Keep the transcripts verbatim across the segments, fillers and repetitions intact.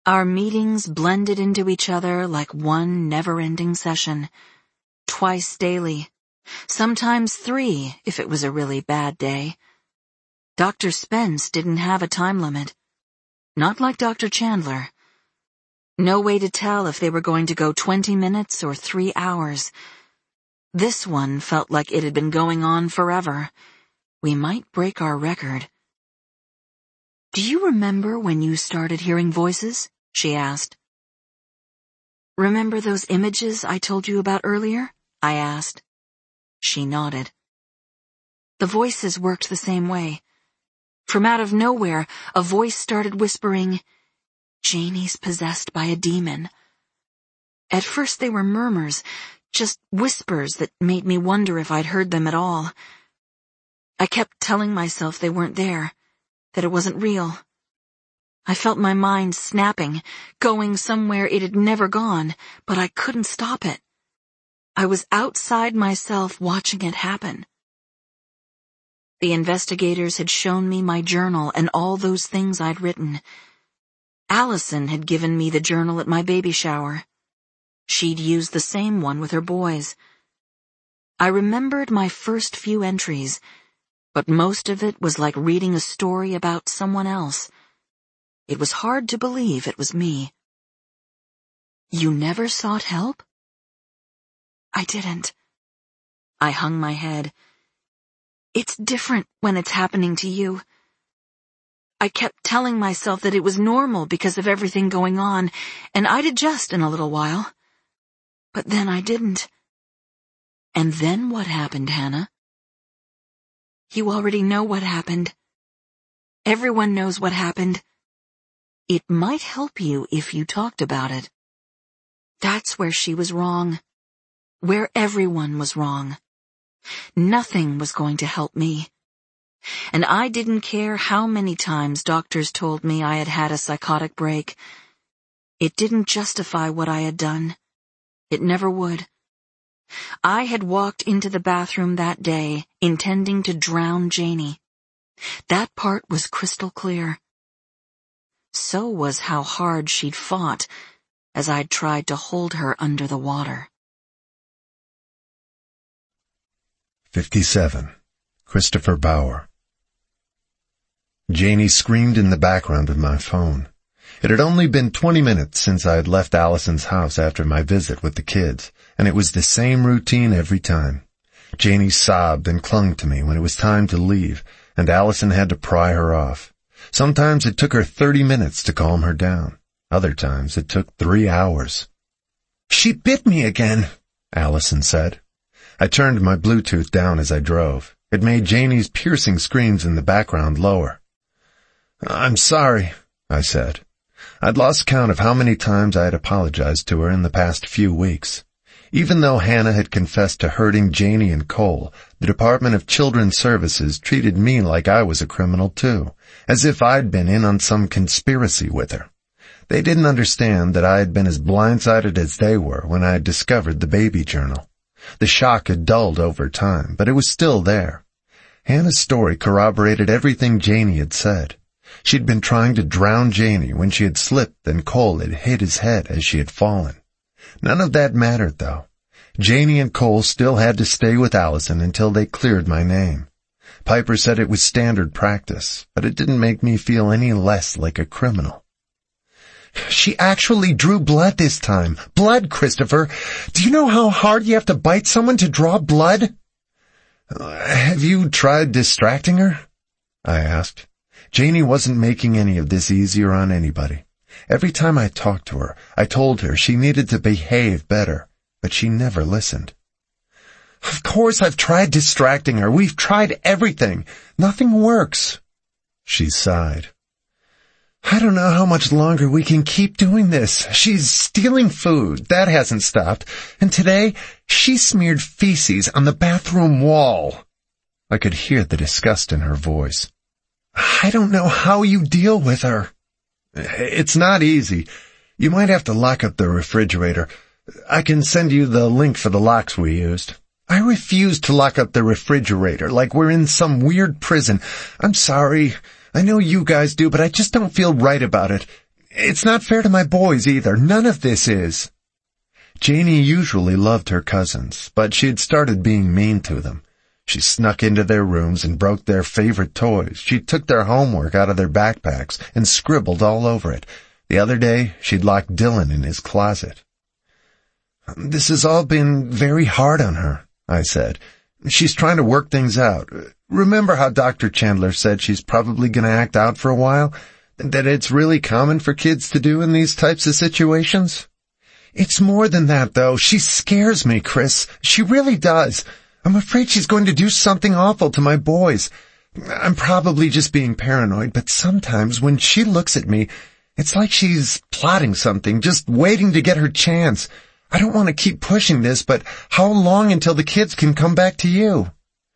Our meetings blended into each other like one never-ending session. Twice daily. Sometimes three if it was a really bad day. Doctor Spence didn't have a time limit. Not like Doctor Chandler. No way to tell if they were going to go twenty minutes or three hours. This one felt like it had been going on forever. We might break our record. "Do you remember when you started hearing voices?" she asked. "Remember those images I told you about earlier?" I asked. She nodded. The voices worked the same way. From out of nowhere, a voice started whispering, "Janie's possessed by a demon." At first they were murmurs, just whispers that made me wonder if I'd heard them at all. I kept telling myself they weren't there, that it wasn't real. I felt my mind snapping, going somewhere it had never gone, but I couldn't stop it. I was outside myself watching it happen. The investigators had shown me my journal and all those things I'd written. Allison had given me the journal at my baby shower. She'd used the same one with her boys. I remembered my first few entries, but most of it was like reading a story about someone else. It was hard to believe it was me. "You never sought help?" "I didn't." I hung my head. "It's different when it's happening to you." I kept telling myself that it was normal because of everything going on, and I'd adjust in a little while. But then I didn't. "And then what happened, Hannah?" "You already know what happened. Everyone knows what happened." "It might help you if you talked about it." That's where she was wrong. Where everyone was wrong. Nothing was going to help me. And I didn't care how many times doctors told me I had had a psychotic break. It didn't justify what I had done. It never would. I had walked into the bathroom that day, intending to drown Janie. That part was crystal clear. So was how hard she'd fought, as I'd tried to hold her under the water. fifty-seven. Christopher Bauer. Janie screamed in the background of my phone. It had only been twenty minutes since I had left Allison's house after my visit with the kids, and it was the same routine every time. Janie sobbed and clung to me when it was time to leave, and Allison had to pry her off. Sometimes it took her thirty minutes to calm her down. Other times it took three hours. "She bit me again," Allison said. I turned my Bluetooth down as I drove. It made Janie's piercing screams in the background lower. "I'm sorry," I said. I'd lost count of how many times I had apologized to her in the past few weeks. Even though Hannah had confessed to hurting Janie and Cole, the Department of Children's Services treated me like I was a criminal too, as if I'd been in on some conspiracy with her. They didn't understand that I had been as blindsided as they were when I had discovered the baby journal. The shock had dulled over time, but it was still there. Hannah's story corroborated everything Janie had said. She'd been trying to drown Janie when she had slipped and Cole had hit his head as she had fallen. None of that mattered, though. Janie and Cole still had to stay with Allison until they cleared my name. Piper said it was standard practice, but it didn't make me feel any less like a criminal. "She actually drew blood this time. Blood, Christopher. Do you know how hard you have to bite someone to draw blood?" "Have you tried distracting her?" I asked. Janie wasn't making any of this easier on anybody. Every time I talked to her, I told her she needed to behave better, but she never listened. "Of course I've tried distracting her. We've tried everything. Nothing works." She sighed. "I don't know how much longer we can keep doing this. She's stealing food. That hasn't stopped. And today, she smeared feces on the bathroom wall." I could hear the disgust in her voice. "I don't know how you deal with her." "It's not easy. You might have to lock up the refrigerator. I can send you the link for the locks we used." "I refuse to lock up the refrigerator like we're in some weird prison. I'm sorry. I know you guys do, but I just don't feel right about it. It's not fair to my boys either. None of this is. Janie usually loved her cousins, but she had started being mean to them. She snuck into their rooms and broke their favorite toys. She took their homework out of their backpacks and scribbled all over it. The other day, she'd locked Dylan in his closet. This has all been very hard on her, I said. She's trying to work things out. Remember how Doctor Chandler said she's probably going to act out for a while? That it's really common for kids to do in these types of situations? It's more than that, though. She scares me, Chris. She really does. I'm afraid she's going to do something awful to my boys. I'm probably just being paranoid, but sometimes when she looks at me, it's like she's plotting something, just waiting to get her chance. I don't want to keep pushing this, but how long until the kids can come back to you?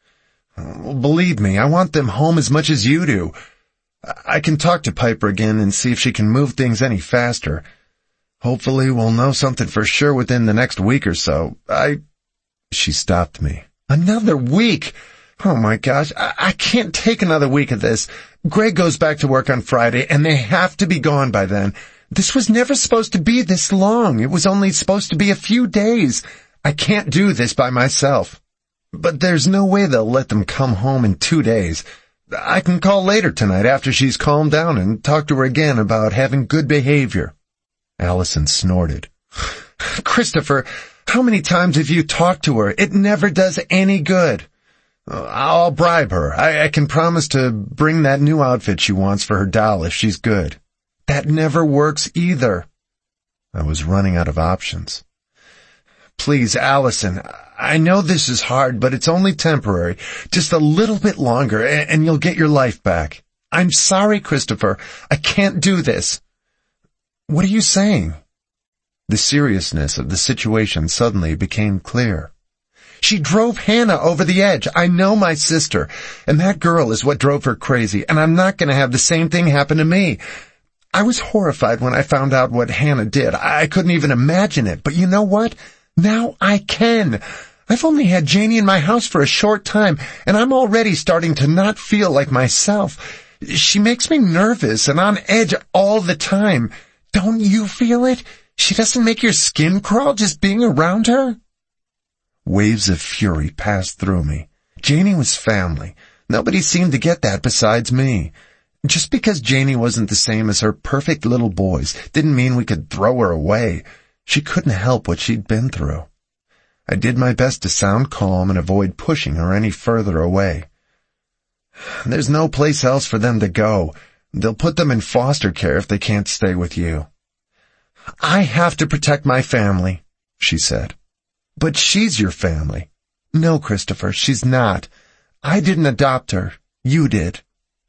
Well, believe me, I want them home as much as you do. I can talk to Piper again and see if she can move things any faster. Hopefully we'll know something for sure within the next week or so. I... She stopped me. Another week? Oh my gosh, I, I can't take another week of this. Greg goes back to work on Friday, and they have to be gone by then. This was never supposed to be this long. It was only supposed to be a few days. I can't do this by myself. But there's no way they'll let them come home in two days. I can call later tonight after she's calmed down and talk to her again about having good behavior. Allison snorted. Christopher, how many times have you talked to her? It never does any good. I'll bribe her. I, I can promise to bring that new outfit she wants for her doll if she's good. That never works either. I was running out of options. Please, Allison, I know this is hard, but it's only temporary. Just a little bit longer, and, and you'll get your life back. I'm sorry, Christopher. I can't do this. What are you saying? The seriousness of the situation suddenly became clear. She drove Hannah over the edge. I know my sister, and that girl is what drove her crazy, and I'm not going to have the same thing happen to me. I was horrified when I found out what Hannah did. I couldn't even imagine it, but you know what? Now I can. I've only had Janie in my house for a short time, and I'm already starting to not feel like myself. She makes me nervous and on edge all the time. Don't you feel it? She doesn't make your skin crawl just being around her? Waves of fury passed through me. Janie was family. Nobody seemed to get that besides me. Just because Janie wasn't the same as her perfect little boys didn't mean we could throw her away. She couldn't help what she'd been through. I did my best to sound calm and avoid pushing her any further away. There's no place else for them to go. They'll put them in foster care if they can't stay with you. I have to protect my family, she said. But she's your family. No, Christopher, she's not. I didn't adopt her. You did.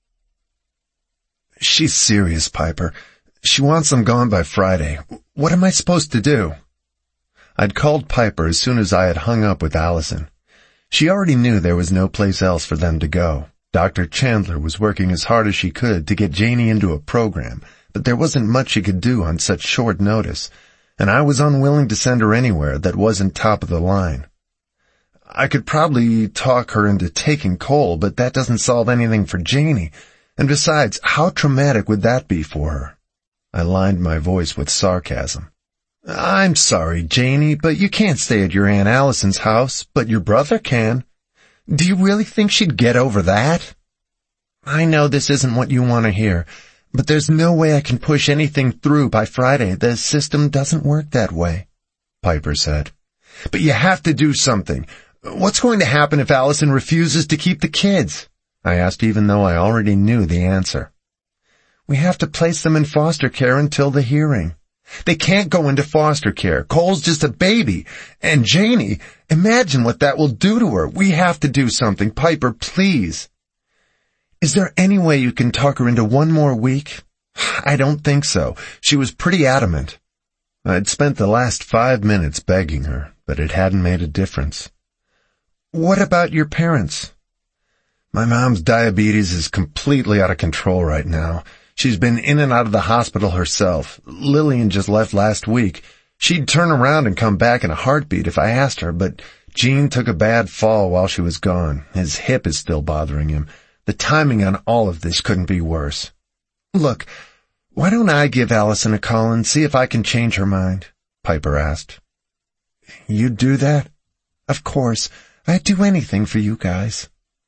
She's serious, Piper. She wants them gone by Friday. What am I supposed to do? I'd called Piper as soon as I had hung up with Allison. She already knew there was no place else for them to go. Doctor Chandler was working as hard as she could to get Janie into a program, but there wasn't much she could do on such short notice, and I was unwilling to send her anywhere that wasn't top of the line. I could probably talk her into taking Cole, but that doesn't solve anything for Janie. And besides, how traumatic would that be for her? I lined my voice with sarcasm. I'm sorry, Janie, but you can't stay at your Aunt Allison's house, but your brother can. Do you really think she'd get over that? I know this isn't what you want to hear, but there's no way I can push anything through by Friday. The system doesn't work that way, Piper said. But you have to do something. What's going to happen if Allison refuses to keep the kids? I asked, even though I already knew the answer. We have to place them in foster care until the hearing. They can't go into foster care. Cole's just a baby. And Janie, imagine what that will do to her. We have to do something. Piper, please. Is there any way you can talk her into one more week? I don't think so. She was pretty adamant. I'd spent the last five minutes begging her, but it hadn't made a difference. What about your parents? My mom's diabetes is completely out of control right now. She's been in and out of the hospital herself. Lillian just left last week. She'd turn around and come back in a heartbeat if I asked her, but Gene took a bad fall while she was gone. His hip is still bothering him. The timing on all of this couldn't be worse. Look, Why don't I give Allison a call and see if I can change her mind? Piper asked. You'd do that? Of course. I'd do anything for you guys.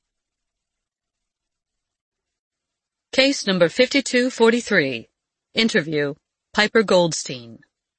Case number fifty-two forty-three. Interview. Piper Goldstein.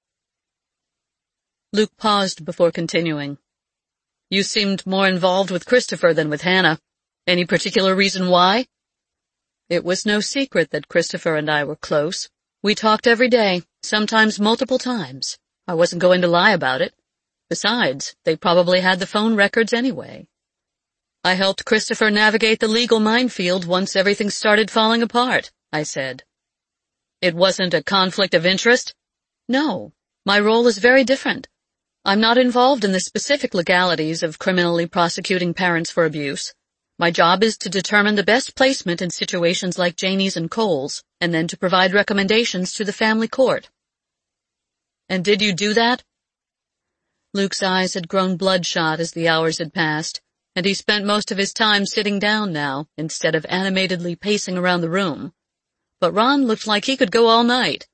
Luke paused before continuing. You seemed more involved with Christopher than with Hannah. Any particular reason why? It was no secret that Christopher and I were close. We talked every day, sometimes multiple times. I wasn't going to lie about it. Besides, they probably had the phone records anyway. I helped Christopher navigate the legal minefield once everything started falling apart, I said. It wasn't a conflict of interest? No, my role is very different. I'm not involved in the specific legalities of criminally prosecuting parents for abuse. My job is to determine the best placement in situations like Janie's and Cole's, and then to provide recommendations to the family court. And did you do that? Luke's eyes had grown bloodshot as the hours had passed, and he spent most of his time sitting down now, instead of animatedly pacing around the room. But Ron looked like he could go all night.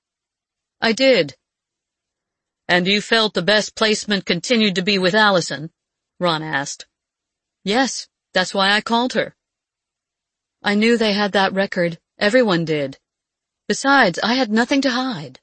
I did. And you felt the best placement continued to be with Allison? Ron asked. Yes, that's why I called her. I knew they had that record. Everyone did. Besides, I had nothing to hide.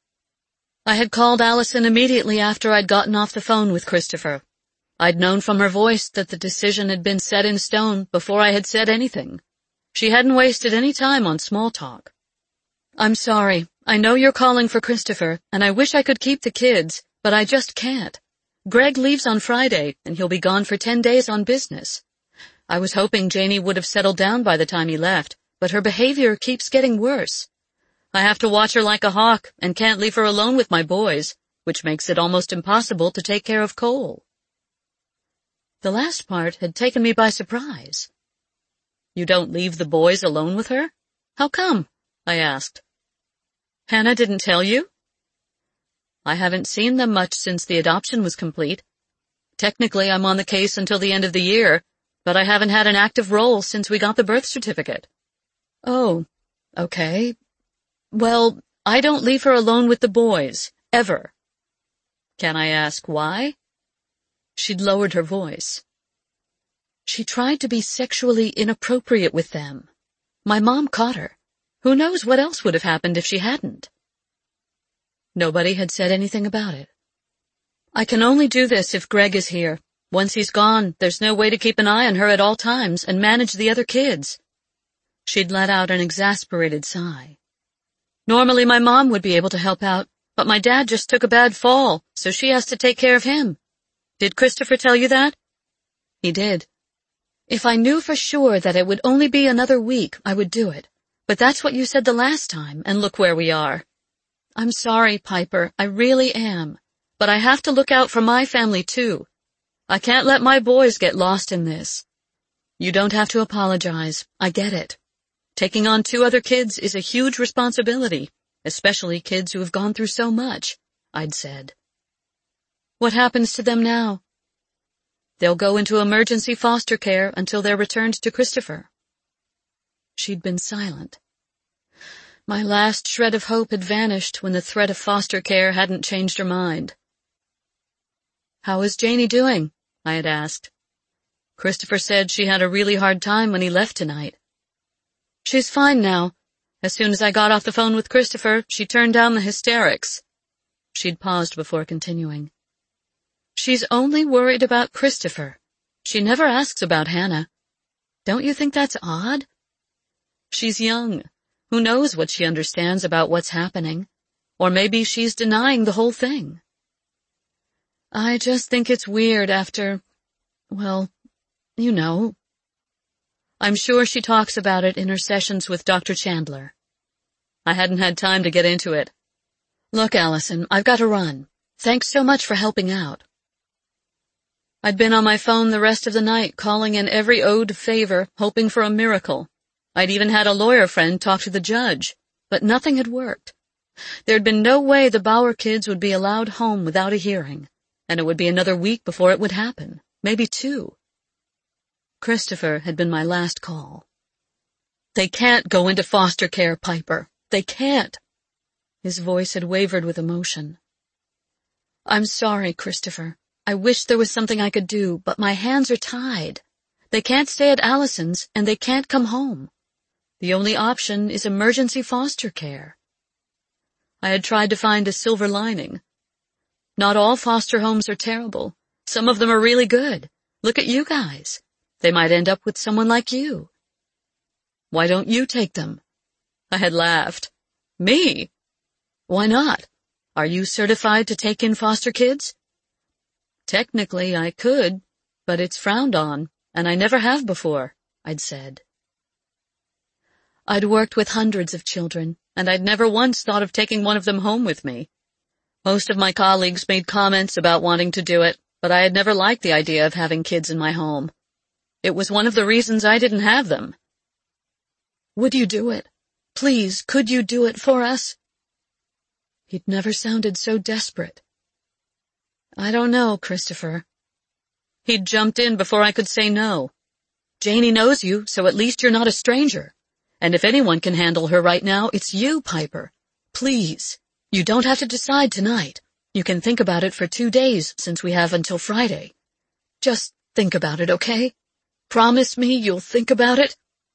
I had called Allison immediately after I'd gotten off the phone with Christopher. I'd known from her voice that the decision had been set in stone before I had said anything. She hadn't wasted any time on small talk. I'm sorry. I know you're calling for Christopher, and I wish I could keep the kids, but I just can't. Greg leaves on Friday, and he'll be gone for ten days on business. I was hoping Janie would have settled down by the time he left, but her behavior keeps getting worse. I have to watch her like a hawk and can't leave her alone with my boys, which makes it almost impossible to take care of Cole. The last part had taken me by surprise. You don't leave the boys alone with her? How come? I asked. Hannah didn't tell you? I haven't seen them much since the adoption was complete. Technically, I'm on the case until the end of the year, but I haven't had an active role since we got the birth certificate. Oh, okay. Well, I don't leave her alone with the boys, ever. Can I ask why? She'd lowered her voice. She tried to be sexually inappropriate with them. My mom caught her. Who knows what else would have happened if she hadn't? Nobody had said anything about it. I can only do this if Greg is here. Once he's gone, there's no way to keep an eye on her at all times and manage the other kids. She'd let out an exasperated sigh. Normally my mom would be able to help out, but my dad just took a bad fall, so she has to take care of him. Did Christopher tell you that? He did. If I knew for sure that it would only be another week, I would do it. But that's what you said the last time, and look where we are. I'm sorry, Piper, I really am. But I have to look out for my family, too. I can't let my boys get lost in this. You don't have to apologize. I get it. Taking on two other kids is a huge responsibility, especially kids who have gone through so much, I'd said. What happens to them now? They'll go into emergency foster care until they're returned to Christopher. She'd been silent. My last shred of hope had vanished when the threat of foster care hadn't changed her mind. How is Janie doing? I had asked. Christopher said she had a really hard time when he left tonight. She's fine now. As soon as I got off the phone with Christopher, she turned down the hysterics. She'd paused before continuing. She's only worried about Christopher. She never asks about Hannah. Don't you think that's odd? She's young. Who knows what she understands about what's happening? Or maybe she's denying the whole thing. I just think it's weird after, well, you know. I'm sure she talks about it in her sessions with Doctor Chandler. I hadn't had time to get into it. Look, Allison, I've got to run. Thanks so much for helping out. I'd been on my phone the rest of the night, calling in every ode favor, hoping for a miracle. I'd even had a lawyer friend talk to the judge, but nothing had worked. There'd been no way the Bauer kids would be allowed home without a hearing, and it would be another week before it would happen, maybe two. Christopher had been my last call. They can't go into foster care, Piper. They can't." His voice had wavered with emotion. "I'm sorry, Christopher. I wish there was something I could do, but my hands are tied. They can't stay at Allison's, and they can't come home. The only option is emergency foster care." I had tried to find a silver lining. Not all foster homes are terrible. Some of them are really good. Look at you guys. They might end up with someone like you. "Why don't you take them?" I had laughed. "Me? Why not? Are you certified to take in foster kids?" "Technically I could, but it's frowned on, and I never have before," I'd said. I'd worked with hundreds of children, and I'd never once thought of taking one of them home with me. Most of my colleagues made comments about wanting to do it, but I had never liked the idea of having kids in my home. It was one of the reasons I didn't have them. "Would you do it? Please, could you do it for us?" He'd never sounded so desperate. "I don't know, Christopher." He'd jumped in before I could say no. "Janie knows you, so at least you're not a stranger. And if anyone can handle her right now, it's you, Piper. Please, you don't have to decide tonight. You can think about it for two days since we have until Friday. Just think about it, okay? Promise me you'll think about it."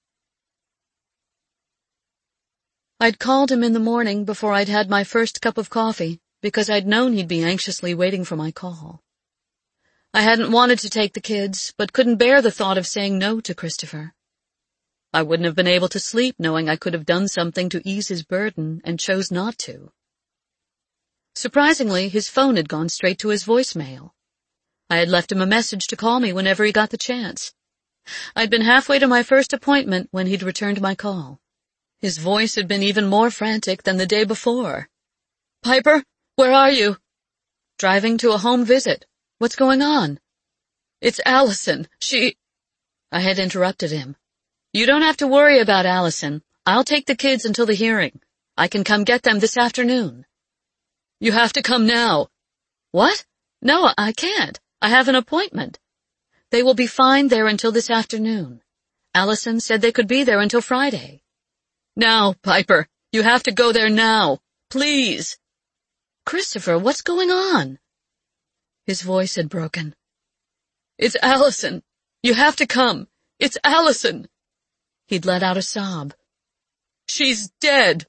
I'd called him in the morning before I'd had my first cup of coffee because I'd known he'd be anxiously waiting for my call. I hadn't wanted to take the kids, but couldn't bear the thought of saying no to Christopher. I wouldn't have been able to sleep knowing I could have done something to ease his burden and chose not to. Surprisingly, his phone had gone straight to his voicemail. I had left him a message to call me whenever he got the chance. I'd been halfway to my first appointment when he'd returned my call. His voice had been even more frantic than the day before. "Piper, where are you?" "Driving to a home visit. What's going on?" "It's Allison. She—" I had interrupted him. "You don't have to worry about Allison. I'll take the kids until the hearing. I can come get them this afternoon." "You have to come now." "What? No, I can't. I have an appointment." "They will be fine there until this afternoon. Allison said they could be there until Friday." "Now, Piper, you have to go there now. Please." "Christopher, what's going on?" His voice had broken. "It's Allison. You have to come. It's Allison." He'd let out a sob. "She's dead."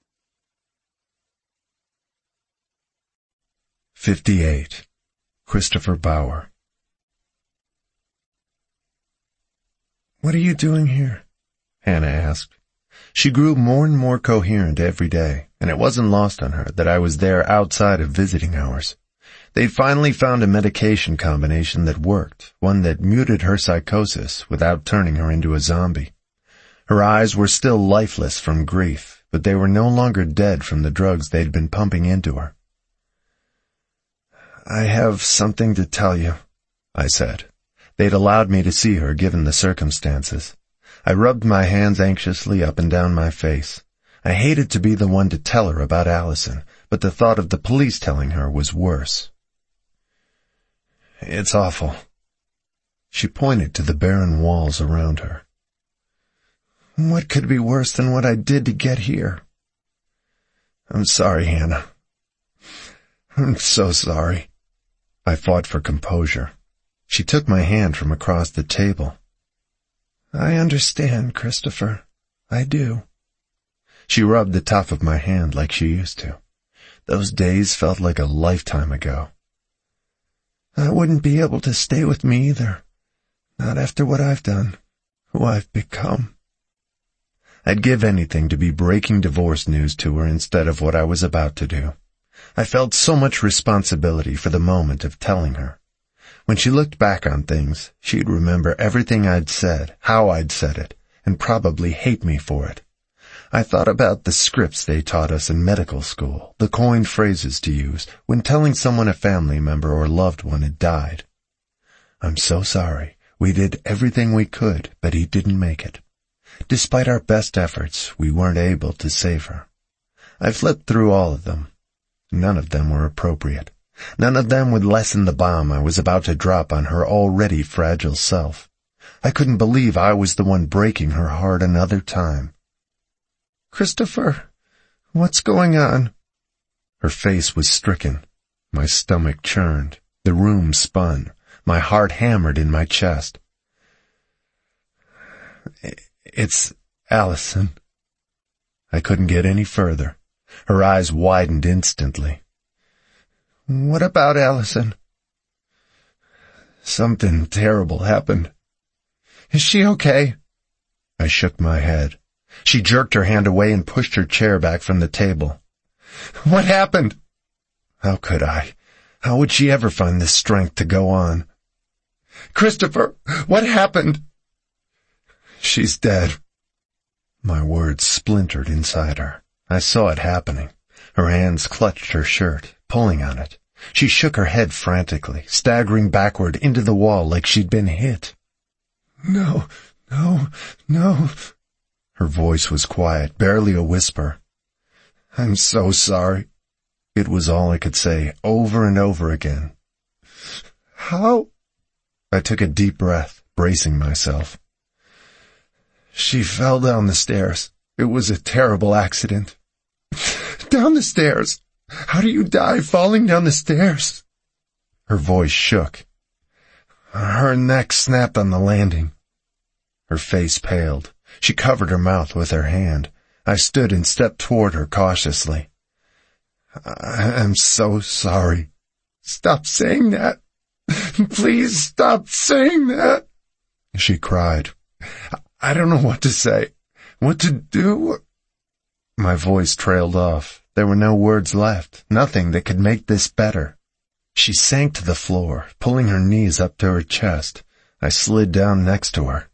fifty-eight. Christopher Bauer. "What are you doing here?" Hannah asked. She grew more and more coherent every day, and it wasn't lost on her that I was there outside of visiting hours. They'd finally found a medication combination that worked, one that muted her psychosis without turning her into a zombie. Her eyes were still lifeless from grief, but they were no longer dead from the drugs they'd been pumping into her. "I have something to tell you," I said. They'd allowed me to see her given the circumstances. I rubbed my hands anxiously up and down my face. I hated to be the one to tell her about Allison, but the thought of the police telling her was worse. "It's awful." She pointed to the barren walls around her. "What could be worse than what I did to get here?" "I'm sorry, Hannah. I'm so sorry." I fought for composure. She took my hand from across the table. "I understand, Christopher. I do." She rubbed the top of my hand like she used to. Those days felt like a lifetime ago. "I wouldn't be able to stay with me either. Not after what I've done, who I've become." I'd give anything to be breaking divorce news to her instead of what I was about to do. I felt so much responsibility for the moment of telling her. When she looked back on things, she'd remember everything I'd said, how I'd said it, and probably hate me for it. I thought about the scripts they taught us in medical school, the coined phrases to use when telling someone a family member or loved one had died. "I'm so sorry. We did everything we could, but he didn't make it. Despite our best efforts, we weren't able to save her." I flipped through all of them. None of them were appropriate. None of them would lessen the bomb I was about to drop on her already fragile self. I couldn't believe I was the one breaking her heart another time. "Christopher, What's going on? Her face was stricken. My stomach churned. The room spun. My heart hammered in my chest. It's Allison. I couldn't get any further. Her eyes widened instantly. What about Allison? Something terrible happened. Is she okay? I shook my head. She jerked her hand away and pushed her chair back from the table. What happened? How could I? How would she ever find the strength to go on? Christopher, what happened? She's dead. My words splintered inside her. I saw it happening. Her hands clutched her shirt, pulling on it. She shook her head frantically, staggering backward into the wall like she'd been hit. No, no, no. Her voice was quiet, barely a whisper. I'm so sorry. It was all I could say, over and over again. How? I took a deep breath, bracing myself. She fell down the stairs. It was a terrible accident. Down the stairs? How do you die falling down the stairs? Her voice shook. Her neck snapped on the landing. Her face paled. She covered her mouth with her hand. I stood and stepped toward her cautiously. I'm so sorry. Stop saying that. Please stop saying that. She cried. I don't know what to say. What to do? My voice trailed off. There were no words left. Nothing that could make this better. She sank to the floor, pulling her knees up to her chest. I slid down next to her.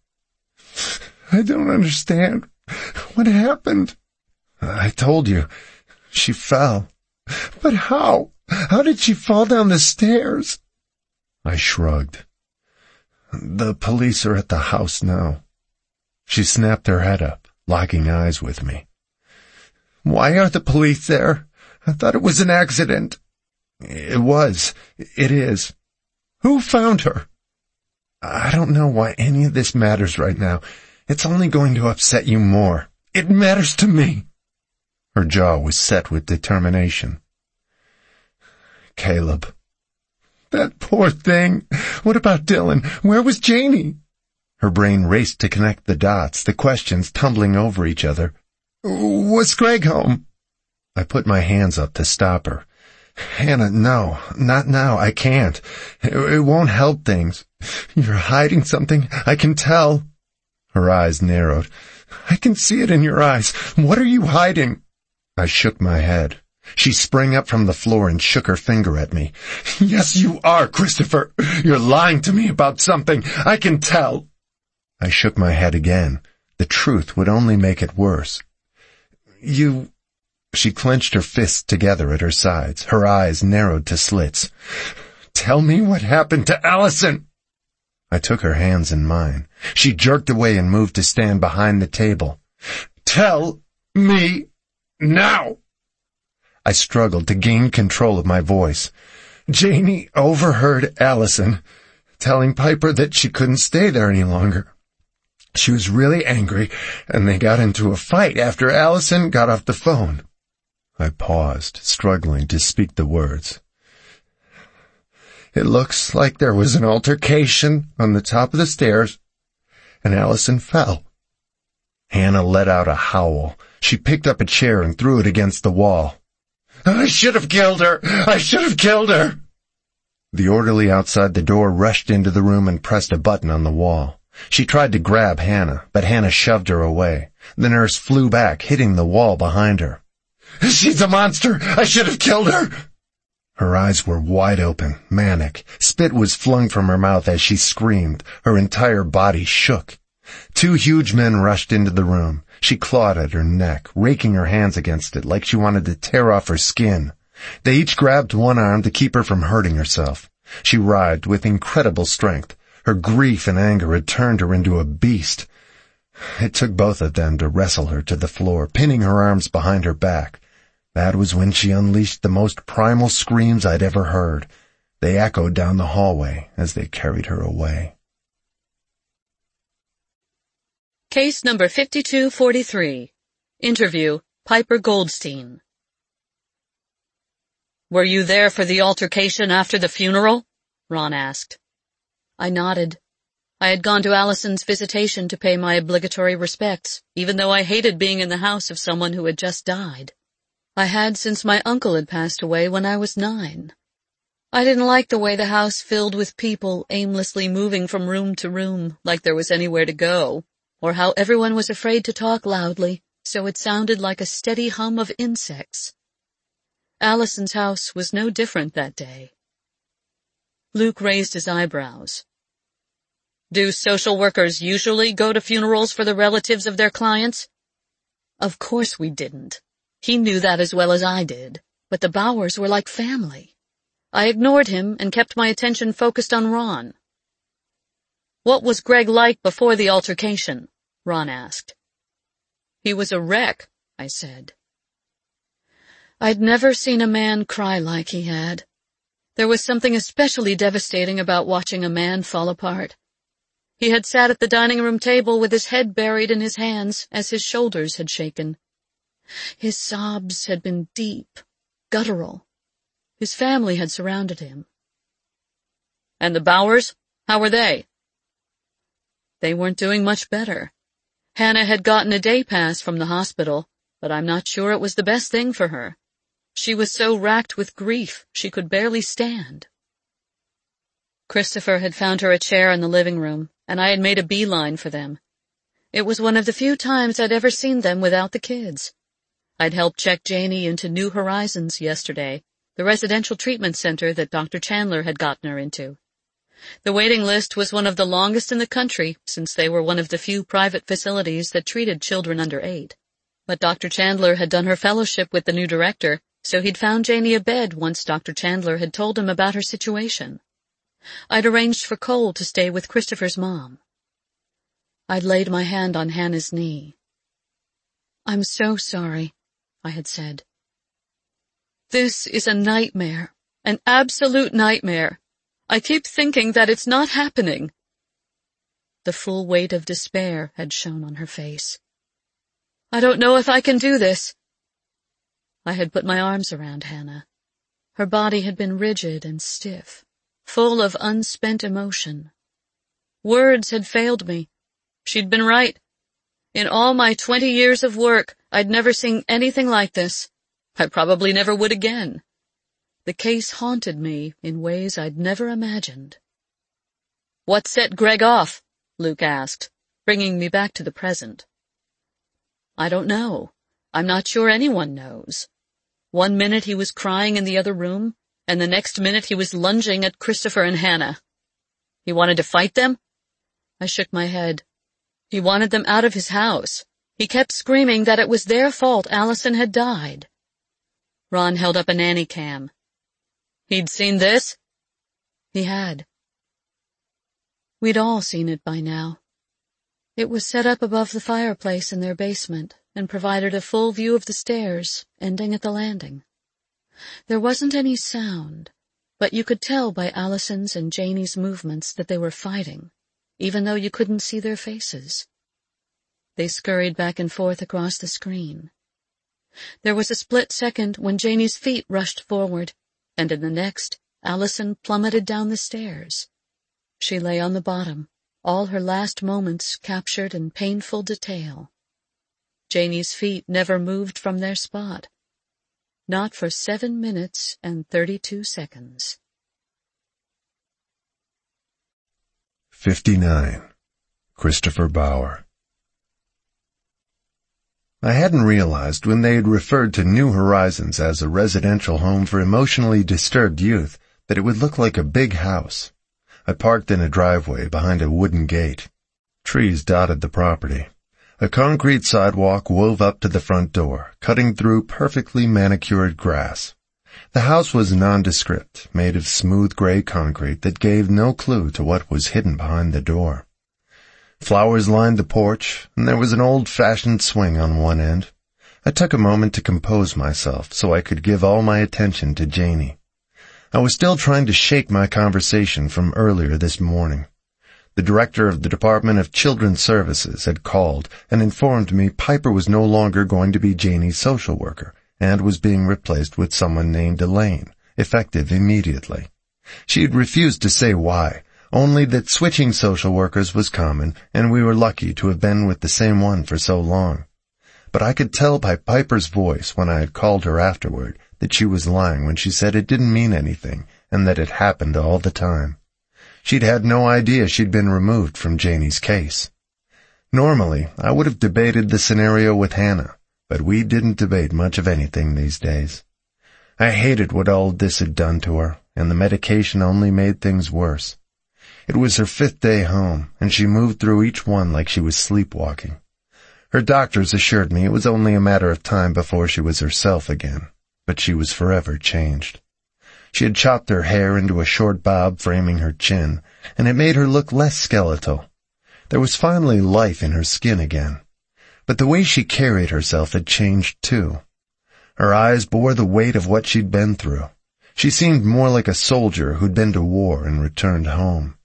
I don't understand. What happened? I told you. She fell. But how? How did she fall down the stairs? I shrugged. The police are at the house now. She snapped her head up, locking eyes with me. Why are the police there? I thought it was an accident. It was. It is. Who found her? I don't know why any of this matters right now. It's only going to upset you more. It matters to me. Her jaw was set with determination. Caleb. That poor thing. What about Dylan? Where was Janie? Her brain raced to connect the dots, the questions tumbling over each other. Was Greg home? I put my hands up to stop her. Hannah, no, not now. I can't. It, it won't help things. You're hiding something. I can tell. Her eyes narrowed. I can see it in your eyes. What are you hiding? I shook my head. She sprang up from the floor and shook her finger at me. Yes, you are, Christopher. You're lying to me about something. I can tell. I shook my head again. The truth would only make it worse. You... She clenched her fists together at her sides. Her eyes narrowed to slits. Tell me what happened to Allison. I took her hands in mine. She jerked away and moved to stand behind the table. Tell me now. I struggled to gain control of my voice. Janie overheard Allison telling Piper that she couldn't stay there any longer. She was really angry, and they got into a fight after Allison got off the phone. I paused, struggling to speak the words. It looks like there was an altercation on the top of the stairs, and Allison fell. Hannah let out a howl. She picked up a chair and threw it against the wall. I should have killed her! I should have killed her! The orderly outside the door rushed into the room and pressed a button on the wall. She tried to grab Hannah, but Hannah shoved her away. The nurse flew back, hitting the wall behind her. She's a monster! I should have killed her! Her eyes were wide open, manic. Spit was flung from her mouth as she screamed. Her entire body shook. Two huge men rushed into the room. She clawed at her neck, raking her hands against it like she wanted to tear off her skin. They each grabbed one arm to keep her from hurting herself. She writhed with incredible strength. Her grief and anger had turned her into a beast. It took both of them to wrestle her to the floor, pinning her arms behind her back. That was when she unleashed the most primal screams I'd ever heard. They echoed down the hallway as they carried her away. Case number fifty-two forty-three. Interview Piper Goldstein. Were you there for the altercation after the funeral? Ron asked. I nodded. I had gone to Allison's visitation to pay my obligatory respects, even though I hated being in the house of someone who had just died. I had since my uncle had passed away when I was nine. I didn't like the way the house filled with people aimlessly moving from room to room like there was anywhere to go, or how everyone was afraid to talk loudly, so it sounded like a steady hum of insects. Allison's house was no different that day. Luke raised his eyebrows. Do social workers usually go to funerals for the relatives of their clients? Of course we didn't. He knew that as well as I did, but the Bowers were like family. I ignored him and kept my attention focused on Ron. What was Greg like before the altercation? Ron asked. He was a wreck, I said. I'd never seen a man cry like he had. There was something especially devastating about watching a man fall apart. He had sat at the dining room table with his head buried in his hands as his shoulders had shaken. His sobs had been deep, guttural. His family had surrounded him. And the Bowers? How were they? They weren't doing much better. Hannah had gotten a day pass from the hospital, but I'm not sure it was the best thing for her. She was so racked with grief she could barely stand. Christopher had found her a chair in the living room, and I had made a beeline for them. It was one of the few times I'd ever seen them without the kids. I'd helped check Janie into New Horizons yesterday, the residential treatment center that Doctor Chandler had gotten her into. The waiting list was one of the longest in the country, since they were one of the few private facilities that treated children under eight. But Doctor Chandler had done her fellowship with the new director, so he'd found Janie a bed once Doctor Chandler had told him about her situation. I'd arranged for Cole to stay with Christopher's mom. I'd laid my hand on Hannah's knee. I'm so sorry, I had said. This is a nightmare, an absolute nightmare. I keep thinking that it's not happening. The full weight of despair had shown on her face. I don't know if I can do this. I had put my arms around Hannah. Her body had been rigid and stiff, full of unspent emotion. Words had failed me. She'd been right. In all my twenty years of work, I'd never seen anything like this. I probably never would again. The case haunted me in ways I'd never imagined. What set Greg off? Luke asked, bringing me back to the present. I don't know. I'm not sure anyone knows. One minute he was crying in the other room, and the next minute he was lunging at Christopher and Hannah. He wanted to fight them? I shook my head. He wanted them out of his house. He kept screaming that it was their fault Allison had died. Ron held up a nanny cam. He'd seen this? He had. We'd all seen it by now. It was set up above the fireplace in their basement and provided a full view of the stairs, ending at the landing. There wasn't any sound, but you could tell by Allison's and Janie's movements that they were fighting, even though you couldn't see their faces. They scurried back and forth across the screen. There was a split second when Janie's feet rushed forward, and in the next, Allison plummeted down the stairs. She lay on the bottom, all her last moments captured in painful detail. Janie's feet never moved from their spot. Not for seven minutes and thirty-two seconds. fifty-nine. Christopher Bauer. I hadn't realized when they had referred to New Horizons as a residential home for emotionally disturbed youth that it would look like a big house. I parked in a driveway behind a wooden gate. Trees dotted the property. A concrete sidewalk wove up to the front door, cutting through perfectly manicured grass. The house was nondescript, made of smooth gray concrete that gave no clue to what was hidden behind the door. Flowers lined the porch, and there was an old-fashioned swing on one end. I took a moment to compose myself so I could give all my attention to Janie. I was still trying to shake my conversation from earlier this morning. The director of the Department of Children's Services had called and informed me Piper was no longer going to be Janie's social worker and was being replaced with someone named Elaine, effective immediately. She had refused to say why, only that switching social workers was common and we were lucky to have been with the same one for so long. But I could tell by Piper's voice when I had called her afterward that she was lying when she said it didn't mean anything and that it happened all the time. She'd had no idea she'd been removed from Janie's case. Normally, I would have debated the scenario with Hannah, but we didn't debate much of anything these days. I hated what all this had done to her, and the medication only made things worse. It was her fifth day home, and she moved through each one like she was sleepwalking. Her doctors assured me it was only a matter of time before she was herself again, but she was forever changed. She had chopped her hair into a short bob framing her chin, and it made her look less skeletal. There was finally life in her skin again. But the way she carried herself had changed too. Her eyes bore the weight of what she'd been through. She seemed more like a soldier who'd been to war and returned home.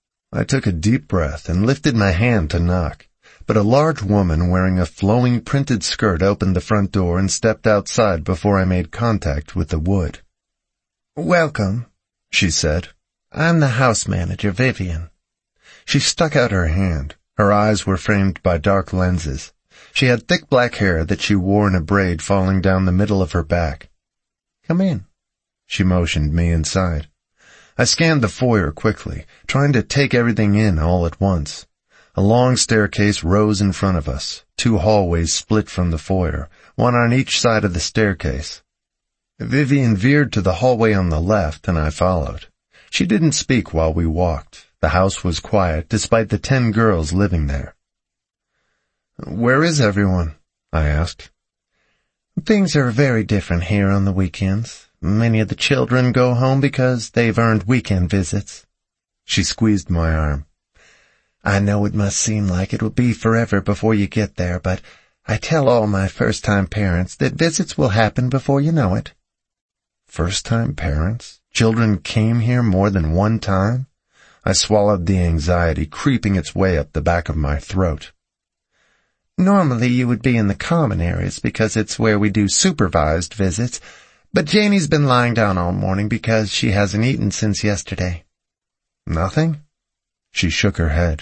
I took a deep breath and lifted my hand to knock, but a large woman wearing a flowing printed skirt opened the front door and stepped outside before I made contact with the wood. "Welcome," she said. "I'm the house manager, Vivian." She stuck out her hand. Her eyes were framed by dark lenses. She had thick black hair that she wore in a braid falling down the middle of her back. "Come in." She motioned me inside. I scanned the foyer quickly, trying to take everything in all at once. A long staircase rose in front of us. Two hallways split from the foyer, one on each side of the staircase. Vivian veered to the hallway on the left, and I followed. She didn't speak while we walked. The house was quiet, despite the ten girls living there. "Where is everyone?" I asked. "Things are very different here on the weekends. Many of the children go home because they've earned weekend visits." She squeezed my arm. "I know it must seem like it will be forever before you get there, but I tell all my first-time parents that visits will happen before you know it." First-time parents? Children came here more than one time? I swallowed the anxiety creeping its way up the back of my throat. "Normally you would be in the common areas because it's where we do supervised visits, but Janie's been lying down all morning because she hasn't eaten since yesterday." "Nothing?" She shook her head.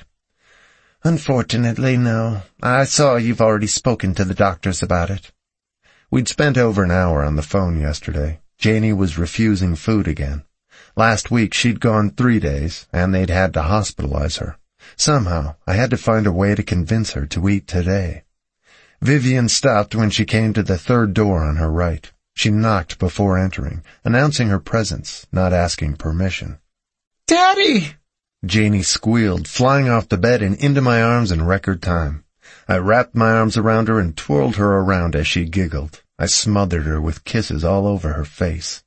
"Unfortunately, no. I saw you've already spoken to the doctors about it." We'd spent over an hour on the phone yesterday. Janie was refusing food again. Last week she'd gone three days, and they'd had to hospitalize her. Somehow, I had to find a way to convince her to eat today. Vivian stopped when she came to the third door on her right. She knocked before entering, announcing her presence, not asking permission. "Daddy!" Janie squealed, flying off the bed and into my arms in record time. I wrapped my arms around her and twirled her around as she giggled. I smothered her with kisses all over her face.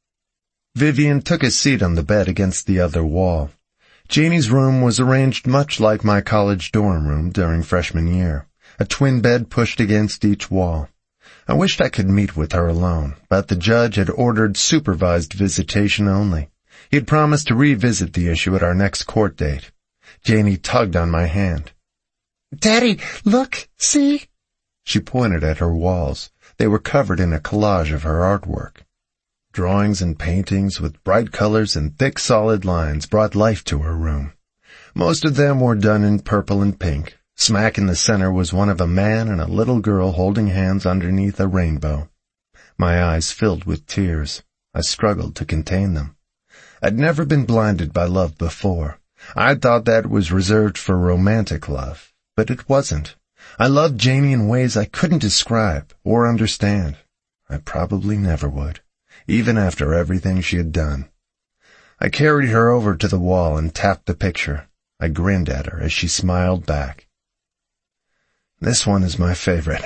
Vivian took a seat on the bed against the other wall. Janie's room was arranged much like my college dorm room during freshman year, a twin bed pushed against each wall. I wished I could meet with her alone, but the judge had ordered supervised visitation only. He had promised to revisit the issue at our next court date. Janie tugged on my hand. "Daddy, look, see?" She pointed at her walls. They were covered in a collage of her artwork. Drawings and paintings with bright colors and thick solid lines brought life to her room. Most of them were done in purple and pink. Smack in the center was one of a man and a little girl holding hands underneath a rainbow. My eyes filled with tears. I struggled to contain them. I'd never been blinded by love before. I thought that was reserved for romantic love, but it wasn't. I loved Janie in ways I couldn't describe or understand. I probably never would, even after everything she had done. I carried her over to the wall and tapped the picture. I grinned at her as she smiled back. "This one is my favorite."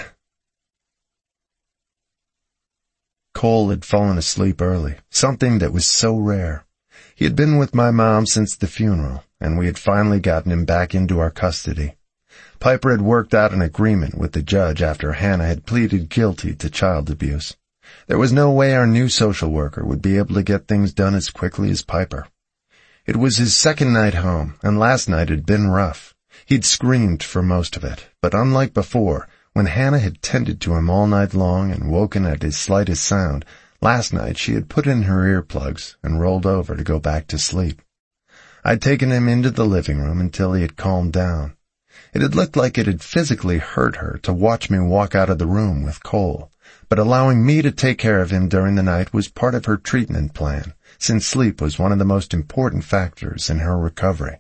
Cole had fallen asleep early, something that was so rare. He had been with my mom since the funeral, and we had finally gotten him back into our custody. Piper had worked out an agreement with the judge after Hannah had pleaded guilty to child abuse. There was no way our new social worker would be able to get things done as quickly as Piper. It was his second night home, and last night had been rough. He'd screamed for most of it, but unlike before, when Hannah had tended to him all night long and woken at his slightest sound, last night she had put in her earplugs and rolled over to go back to sleep. I'd taken him into the living room until he had calmed down. It had looked like it had physically hurt her to watch me walk out of the room with Cole, but allowing me to take care of him during the night was part of her treatment plan, since sleep was one of the most important factors in her recovery.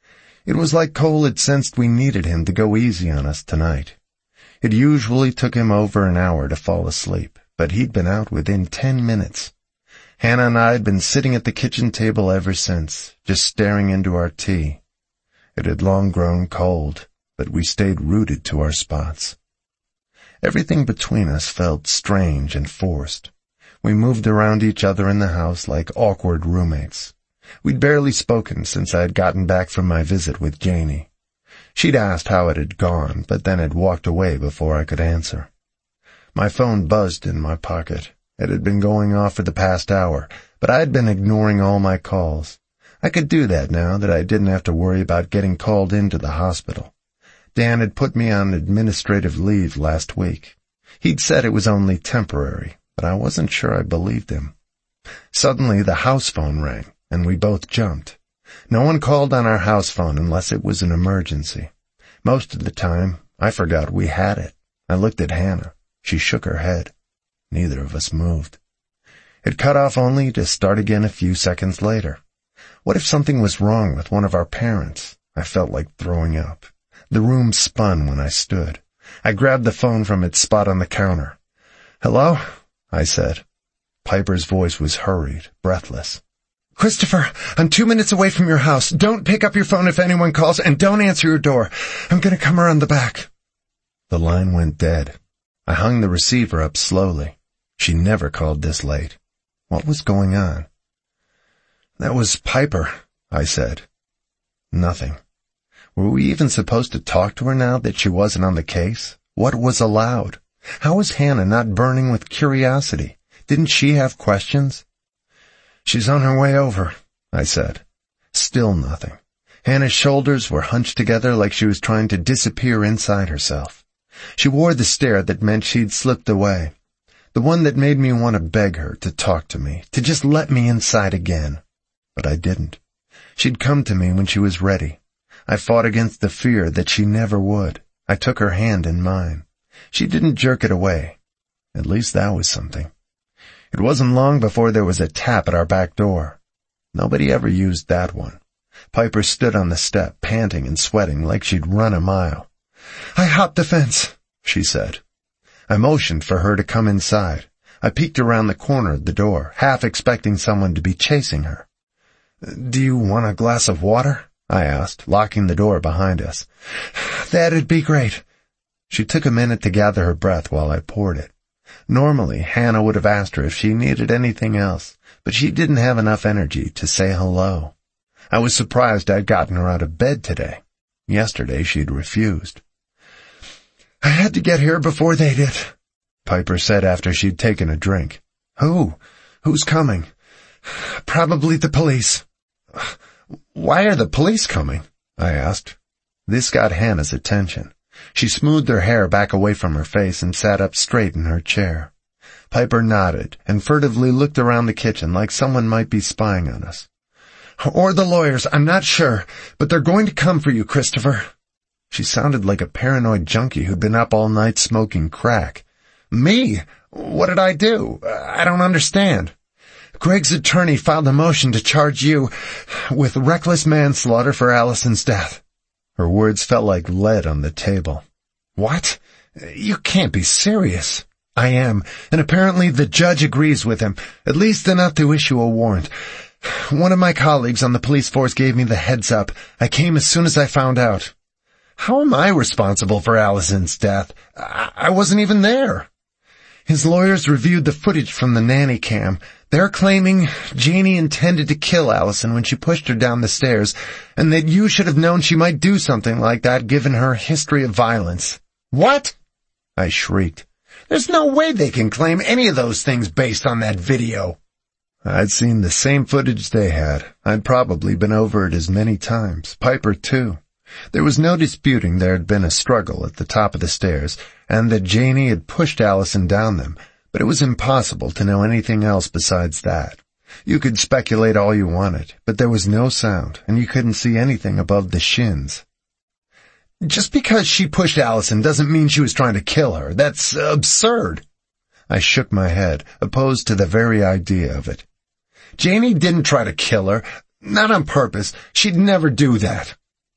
It was like Cole had sensed we needed him to go easy on us tonight. It usually took him over an hour to fall asleep, but he'd been out within ten minutes. Hannah and I had been sitting at the kitchen table ever since, just staring into our tea. It had long grown cold, but we stayed rooted to our spots. Everything between us felt strange and forced. We moved around each other in the house like awkward roommates. We'd barely spoken since I had gotten back from my visit with Janie. She'd asked how it had gone, but then had walked away before I could answer. My phone buzzed in my pocket. It had been going off for the past hour, but I had been ignoring all my calls. I could do that now that I didn't have to worry about getting called into the hospital. Dan had put me on administrative leave last week. He'd said it was only temporary, but I wasn't sure I believed him. Suddenly the house phone rang, and we both jumped. No one called on our house phone unless it was an emergency. Most of the time, I forgot we had it. I looked at Hannah. She shook her head. Neither of us moved. It cut off only to start again a few seconds later. What if something was wrong with one of our parents? I felt like throwing up. The room spun when I stood. I grabbed the phone from its spot on the counter. "Hello?" I said. Piper's voice was hurried, breathless. "Christopher, I'm two minutes away from your house. Don't pick up your phone if anyone calls, and don't answer your door. I'm going to come around the back." The line went dead. I hung the receiver up slowly. She never called this late. What was going on? "That was Piper," I said. Nothing. Were we even supposed to talk to her now that she wasn't on the case? What was allowed? How was Hannah not burning with curiosity? Didn't she have questions? "She's on her way over," I said. Still nothing. Hannah's shoulders were hunched together like she was trying to disappear inside herself. She wore the stare that meant she'd slipped away. The one that made me want to beg her to talk to me, to just let me inside again. But I didn't. She'd come to me when she was ready. I fought against the fear that she never would. I took her hand in mine. She didn't jerk it away. At least that was something. It wasn't long before there was a tap at our back door. Nobody ever used that one. Piper stood on the step, panting and sweating like she'd run a mile. "I hopped the fence," she said. I motioned for her to come inside. I peeked around the corner of the door, half expecting someone to be chasing her. "Do you want a glass of water?" I asked, locking the door behind us. "That'd be great." She took a minute to gather her breath while I poured it. Normally, Hannah would have asked her if she needed anything else, but she didn't have enough energy to say hello. I was surprised I'd gotten her out of bed today. Yesterday she'd refused. "I had to get here before they did," Piper said after she'd taken a drink. "Who? Who's coming?" "Probably the police." "Why are the police coming?" I asked. This got Hannah's attention. She smoothed her hair back away from her face and sat up straight in her chair. Piper nodded and furtively looked around the kitchen like someone might be spying on us. "Or the lawyers, I'm not sure, but they're going to come for you, Christopher." She sounded like a paranoid junkie who'd been up all night smoking crack. "Me? What did I do? I don't understand." "Greg's attorney filed a motion to charge you with reckless manslaughter for Allison's death." Her words felt like lead on the table. "What? You can't be serious." "I am, and apparently the judge agrees with him, at least enough to issue a warrant. One of my colleagues on the police force gave me the heads up. I came as soon as I found out." "How am I responsible for Allison's death? I, I wasn't even there." "His lawyers reviewed the footage from the nanny cam. They're claiming Janie intended to kill Allison when she pushed her down the stairs, and that you should have known she might do something like that given her history of violence." "What?" I shrieked. "There's no way they can claim any of those things based on that video." I'd seen the same footage they had. I'd probably been over it as many times. Piper, too. There was no disputing there had been a struggle at the top of the stairs, and that Janie had pushed Allison down them, but it was impossible to know anything else besides that. You could speculate all you wanted, but there was no sound, and you couldn't see anything above the shins. Just because she pushed Allison doesn't mean she was trying to kill her. That's absurd. I shook my head, opposed to the very idea of it. Janie didn't try to kill her. Not on purpose. She'd never do that.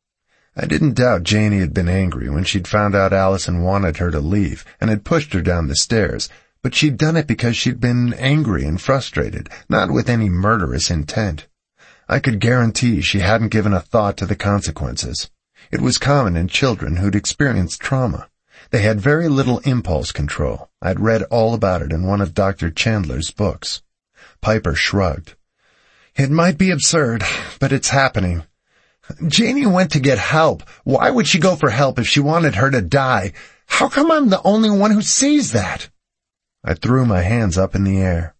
I didn't doubt Janie had been angry when she'd found out Allison wanted her to leave and had pushed her down the stairs, but she'd done it because she'd been angry and frustrated, not with any murderous intent. I could guarantee she hadn't given a thought to the consequences. It was common in children who'd experienced trauma. They had very little impulse control. I'd read all about it in one of Doctor Chandler's books. Piper shrugged. It might be absurd, but it's happening. Janie went to get help. Why would she go for help if she wanted her to die? How come I'm the only one who sees that? I threw my hands up in the air.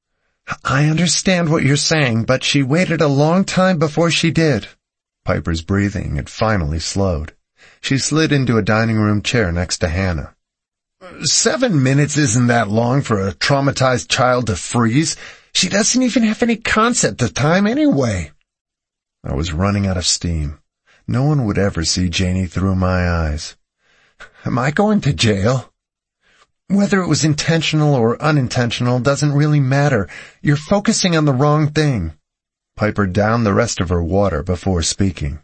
I understand what you're saying, but she waited a long time before she did. Piper's breathing had finally slowed. She slid into a dining room chair next to Hannah. Seven minutes isn't that long for a traumatized child to freeze. She doesn't even have any concept of time anyway. I was running out of steam. No one would ever see Janie through my eyes. Am I going to jail? Whether it was intentional or unintentional doesn't really matter. You're focusing on the wrong thing. Piper downed the rest of her water before speaking.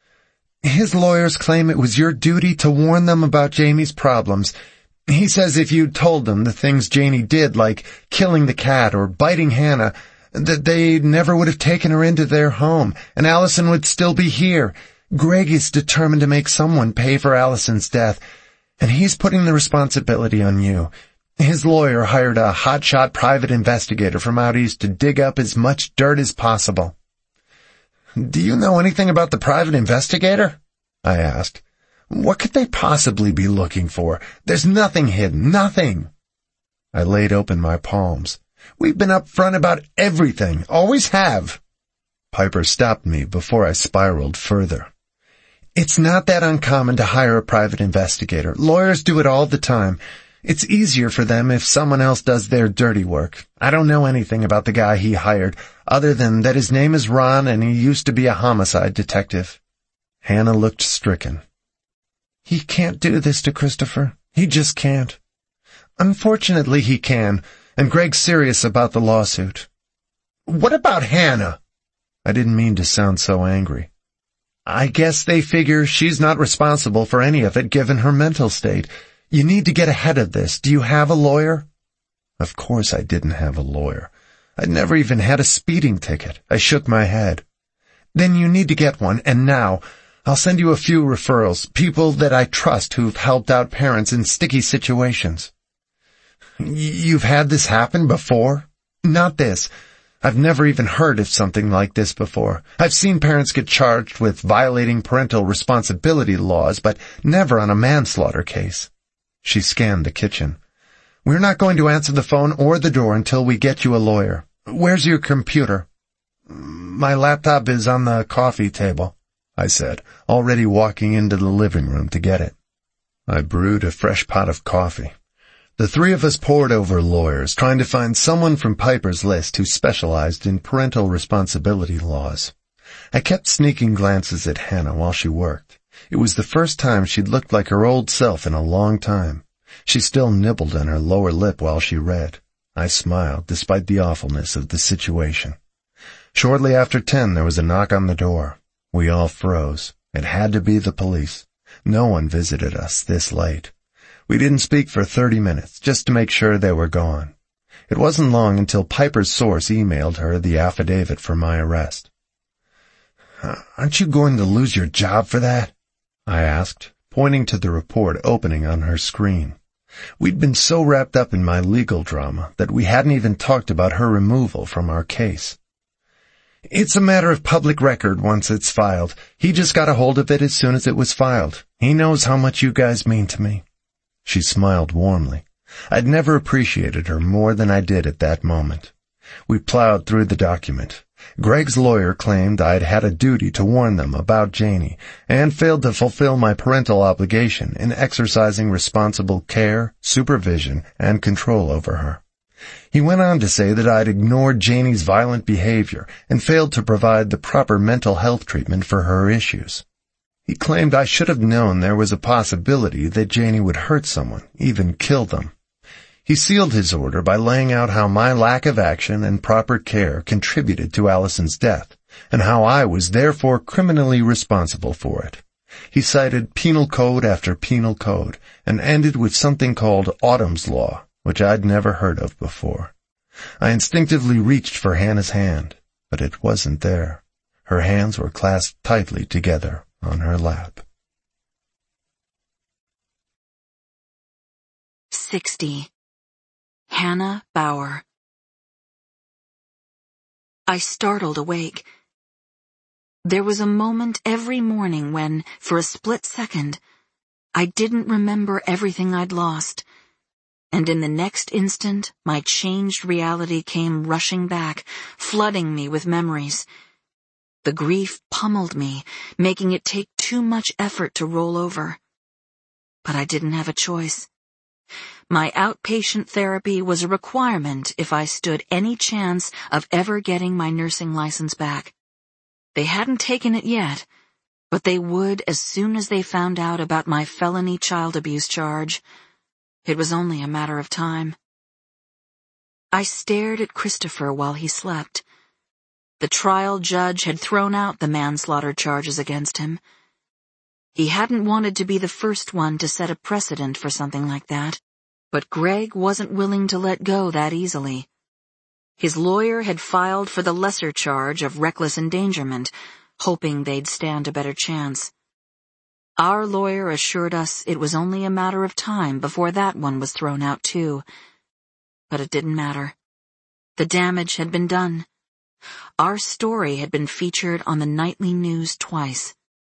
His lawyers claim it was your duty to warn them about Jamie's problems. He says if you'd told them the things Janie did, like killing the cat or biting Hannah, that they never would have taken her into their home, and Allison would still be here. Greg is determined to make someone pay for Allison's death, and he's putting the responsibility on you. His lawyer hired a hotshot private investigator from out east to dig up as much dirt as possible. Do you know anything about the private investigator? I asked. What could they possibly be looking for? There's nothing hidden, nothing. I laid open my palms. We've been up front about everything, always have. Piper stopped me before I spiraled further. It's not that uncommon to hire a private investigator. Lawyers do it all the time. It's easier for them if someone else does their dirty work. I don't know anything about the guy he hired, other than that his name is Ron and he used to be a homicide detective. Hannah looked stricken. He can't do this to Christopher. He just can't. Unfortunately, he can, and Greg's serious about the lawsuit. What about Hannah? I didn't mean to sound so angry. I guess they figure she's not responsible for any of it given her mental state. You need to get ahead of this. Do you have a lawyer? Of course I didn't have a lawyer. I'd never even had a speeding ticket. I shook my head. Then you need to get one, and now. I'll send you a few referrals, people that I trust who've helped out parents in sticky situations. Y- you've had this happen before? Not this. I've never even heard of something like this before. I've seen parents get charged with violating parental responsibility laws, but never on a manslaughter case. She scanned the kitchen. We're not going to answer the phone or the door until we get you a lawyer. Where's your computer? My laptop is on the coffee table, I said, already walking into the living room to get it. I brewed a fresh pot of coffee. The three of us pored over lawyers, trying to find someone from Piper's list who specialized in parental responsibility laws. I kept sneaking glances at Hannah while she worked. It was the first time she'd looked like her old self in a long time. She still nibbled on her lower lip while she read. I smiled, despite the awfulness of the situation. Shortly after ten, there was a knock on the door. We all froze. It had to be the police. No one visited us this late. We didn't speak for thirty minutes, just to make sure they were gone. It wasn't long until Piper's source emailed her the affidavit for my arrest. Aren't you going to lose your job for that? I asked, pointing to the report opening on her screen. We'd been so wrapped up in my legal drama that we hadn't even talked about her removal from our case. It's a matter of public record once it's filed. He just got a hold of it as soon as it was filed. He knows how much you guys mean to me. She smiled warmly. I'd never appreciated her more than I did at that moment. We plowed through the document. Greg's lawyer claimed I'd had a duty to warn them about Janie and failed to fulfill my parental obligation in exercising responsible care, supervision, and control over her. He went on to say that I'd ignored Janie's violent behavior and failed to provide the proper mental health treatment for her issues. He claimed I should have known there was a possibility that Janie would hurt someone, even kill them. He sealed his order by laying out how my lack of action and proper care contributed to Allison's death, and how I was therefore criminally responsible for it. He cited penal code after penal code, and ended with something called Autumn's Law, which I'd never heard of before. I instinctively reached for Hannah's hand, but it wasn't there. Her hands were clasped tightly together on her lap. Sixty. Hannah Bauer. I startled awake. There was a moment every morning when, for a split second, I didn't remember everything I'd lost, and in the next instant my changed reality came rushing back, flooding me with memories. The grief pummeled me, making it take too much effort to roll over. But I didn't have a choice. My outpatient therapy was a requirement if I stood any chance of ever getting my nursing license back. They hadn't taken it yet, but they would as soon as they found out about my felony child abuse charge. It was only a matter of time. I stared at Christopher while he slept. The trial judge had thrown out the manslaughter charges against him. He hadn't wanted to be the first one to set a precedent for something like that. But Greg wasn't willing to let go that easily. His lawyer had filed for the lesser charge of reckless endangerment, hoping they'd stand a better chance. Our lawyer assured us it was only a matter of time before that one was thrown out too. But it didn't matter. The damage had been done. Our story had been featured on the nightly news twice.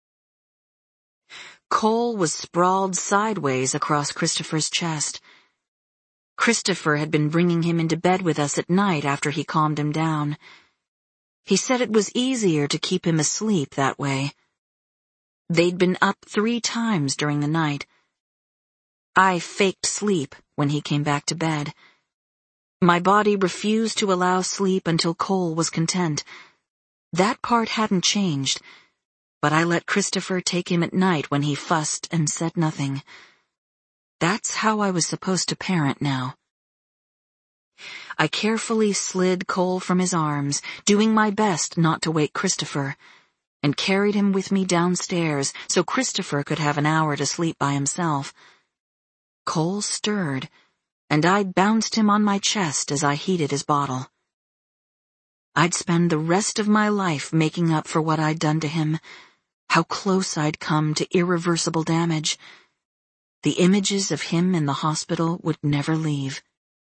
Cole was sprawled sideways across Christopher's chest. Christopher had been bringing him into bed with us at night after he calmed him down. He said it was easier to keep him asleep that way. They'd been up three times during the night. I faked sleep when he came back to bed. My body refused to allow sleep until Cole was content. That part hadn't changed, but I let Christopher take him at night when he fussed and said nothing. That's how I was supposed to parent now. I carefully slid Cole from his arms, doing my best not to wake Christopher, and carried him with me downstairs so Christopher could have an hour to sleep by himself. Cole stirred, and I bounced him on my chest as I heated his bottle. I'd spend the rest of my life making up for what I'd done to him, how close I'd come to irreversible damage. The images of him in the hospital would never leave.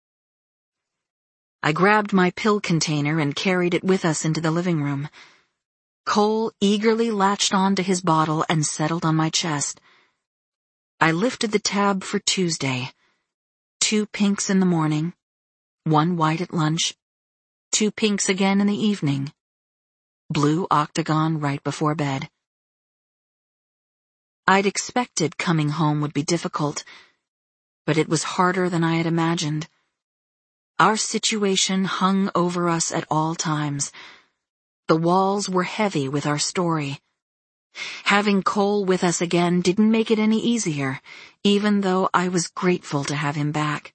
I grabbed my pill container and carried it with us into the living room. Cole eagerly latched onto his bottle and settled on my chest. I lifted the tab for Tuesday. Two pinks in the morning, one white at lunch, two pinks again in the evening, blue octagon right before bed. I'd expected coming home would be difficult, but it was harder than I had imagined. Our situation hung over us at all times. The walls were heavy with our story. Having Cole with us again didn't make it any easier, even though I was grateful to have him back.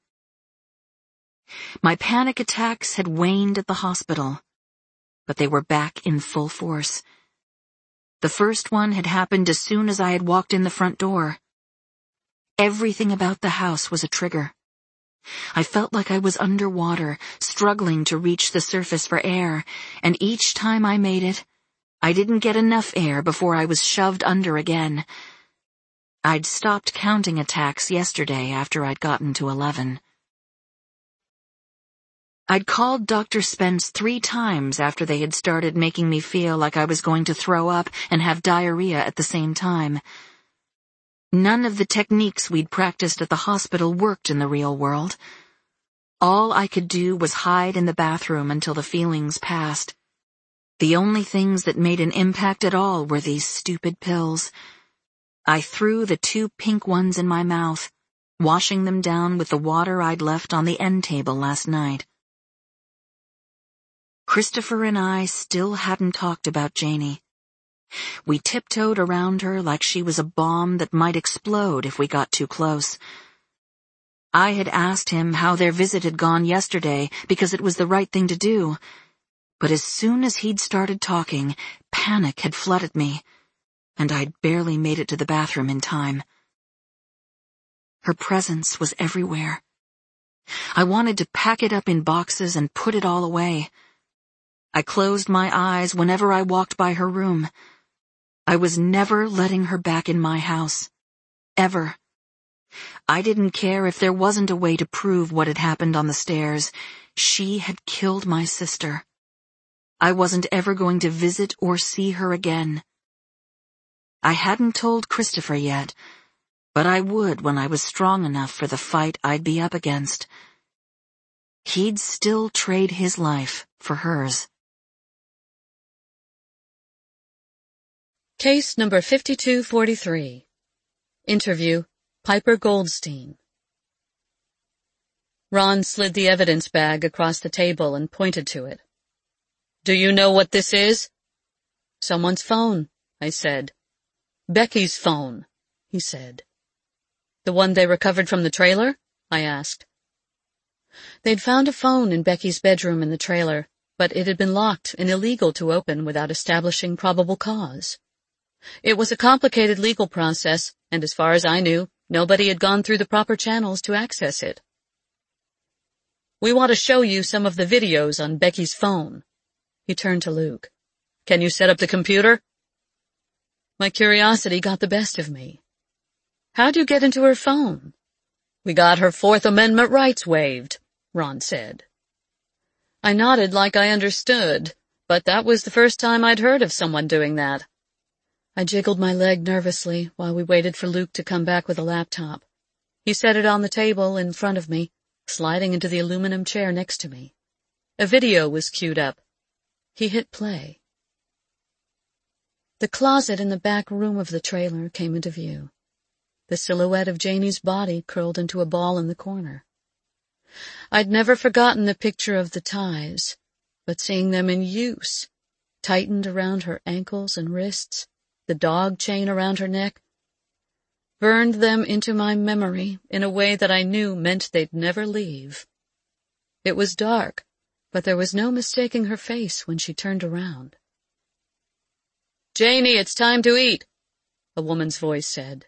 My panic attacks had waned at the hospital, but they were back in full force. The first one had happened as soon as I had walked in the front door. Everything about the house was a trigger. I felt like I was underwater, struggling to reach the surface for air, and each time I made it, I didn't get enough air before I was shoved under again. I'd stopped counting attacks yesterday after I'd gotten to eleven. I'd called Doctor Spence three times after they had started making me feel like I was going to throw up and have diarrhea at the same time. None of the techniques we'd practiced at the hospital worked in the real world. All I could do was hide in the bathroom until the feelings passed. The only things that made an impact at all were these stupid pills. I threw the two pink ones in my mouth, washing them down with the water I'd left on the end table last night. Christopher and I still hadn't talked about Janie. We tiptoed around her like she was a bomb that might explode if we got too close. I had asked him how their visit had gone yesterday because it was the right thing to do, but as soon as he'd started talking, panic had flooded me, and I'd barely made it to the bathroom in time. Her presence was everywhere. I wanted to pack it up in boxes and put it all away. I closed my eyes whenever I walked by her room. I was never letting her back in my house. Ever. I didn't care if there wasn't a way to prove what had happened on the stairs. She had killed my sister. I wasn't ever going to visit or see her again. I hadn't told Christopher yet, but I would when I was strong enough for the fight I'd be up against. He'd still trade his life for hers. Case number fifty-two forty-three. Interview, Piper Goldstein. Ron slid the evidence bag across the table and pointed to it. Do you know what this is? Someone's phone, I said. Becky's phone, he said. The one they recovered from the trailer? I asked. They'd found a phone in Becky's bedroom in the trailer, but it had been locked and illegal to open without establishing probable cause. It was a complicated legal process, and as far as I knew, nobody had gone through the proper channels to access it. We want to show you some of the videos on Becky's phone. He turned to Luke. Can you set up the computer? My curiosity got the best of me. How'd you get into her phone? We got her Fourth Amendment rights waived, Ron said. I nodded like I understood, but that was the first time I'd heard of someone doing that. I jiggled my leg nervously while we waited for Luke to come back with a laptop. He set it on the table in front of me, sliding into the aluminum chair next to me. A video was queued up. He hit play. The closet in the back room of the trailer came into view. The silhouette of Janie's body curled into a ball in the corner. I'd never forgotten the picture of the ties, but seeing them in use, tightened around her ankles and wrists, the dog chain around her neck, burned them into my memory in a way that I knew meant they'd never leave. It was dark, but there was no mistaking her face when she turned around. Janie, it's time to eat, a woman's voice said.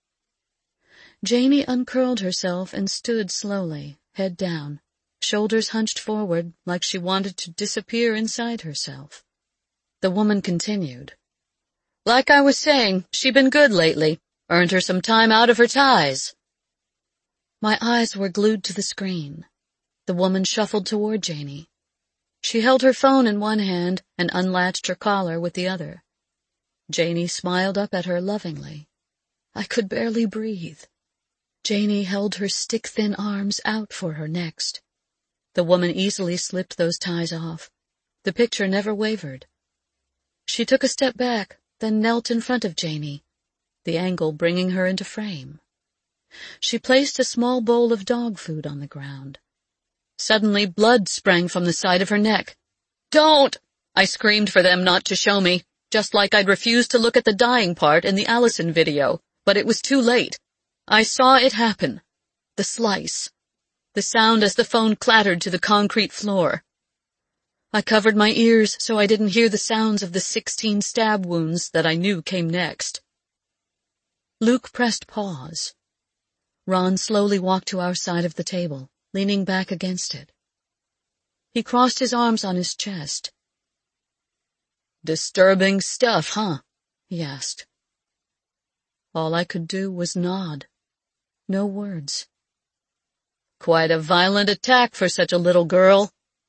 Janie uncurled herself and stood slowly, head down, shoulders hunched forward like she wanted to disappear inside herself. The woman continued. Like I was saying, she been good lately. Earned her some time out of her ties. My eyes were glued to the screen. The woman shuffled toward Janie. She held her phone in one hand and unlatched her collar with the other. Janie smiled up at her lovingly. I could barely breathe. Janie held her stick-thin arms out for her next. The woman easily slipped those ties off. The picture never wavered. She took a step back, then knelt in front of Janie, the angle bringing her into frame. She placed a small bowl of dog food on the ground. Suddenly blood sprang from the side of her neck. Don't! I screamed for them not to show me, just like I'd refused to look at the dying part in the Allison video, but it was too late. I saw it happen. The slice. The sound as the phone clattered to the concrete floor. I covered my ears so I didn't hear the sounds of the sixteen stab wounds that I knew came next. Luke pressed pause. Ron slowly walked to our side of the table, leaning back against it. He crossed his arms on his chest. Disturbing stuff, huh? He asked. All I could do was nod. No words. Quite a violent attack for such a little girl.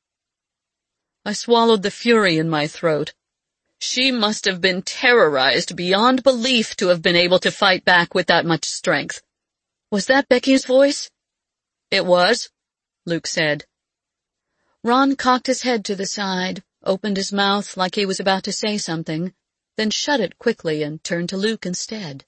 I swallowed the fury in my throat. She must have been terrorized beyond belief to have been able to fight back with that much strength. Was that Becky's voice? It was. Luke said. Ron cocked his head to the side, opened his mouth like he was about to say something, then shut it quickly and turned to Luke instead.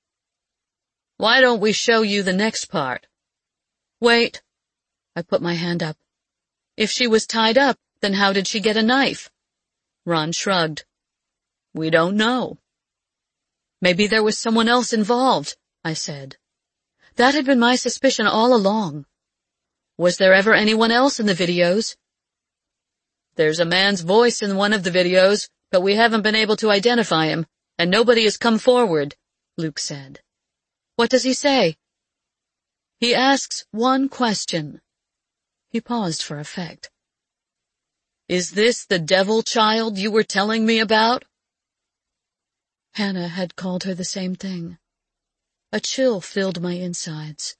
Why don't we show you the next part? Wait. I put my hand up. If she was tied up, then how did she get a knife? Ron shrugged. We don't know. Maybe there was someone else involved, I said. That had been my suspicion all along. Was there ever anyone else in the videos? There's a man's voice in one of the videos, but we haven't been able to identify him, and nobody has come forward, Luke said. What does he say? He asks one question. He paused for effect. Is this the devil child you were telling me about? Hannah had called her the same thing. A chill filled my insides.